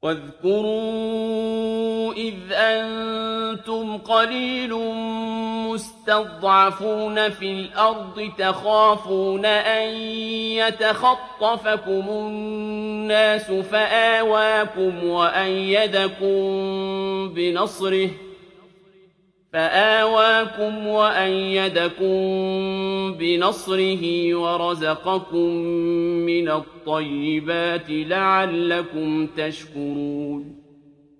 واذكروا إذ أنتم قليل مستضعفون في الأرض تخافون أن يتخطفكم الناس فآواكم وأيدكم بنصره ورزقكم من الطيبات لعلكم تشكرون